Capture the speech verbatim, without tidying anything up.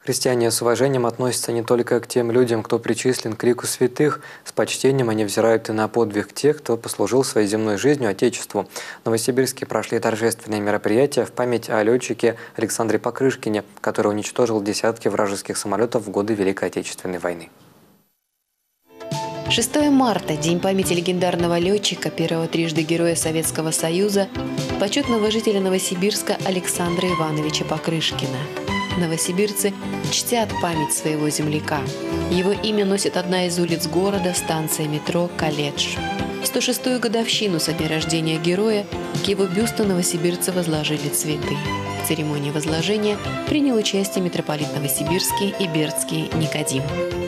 Христиане с уважением относятся не только к тем людям, кто причислен к лику святых. С почтением они взирают и на подвиг тех, кто послужил своей земной жизнью Отечеству. В Новосибирске прошли торжественные мероприятия в память о летчике Александре Покрышкине, который уничтожил десятки вражеских самолетов в годы Великой Отечественной войны. шестое марта – День памяти легендарного летчика, первого трижды Героя Советского Союза, почетного жителя Новосибирска Александра Ивановича Покрышкина. Новосибирцы чтят память своего земляка. Его имя носит одна из улиц города, станция метро «Колледж». В сто шестую годовщину со дня рождения героя к его бюсту новосибирцы возложили цветы. В церемонии возложения принял участие митрополит Новосибирский и Бердский Никодим.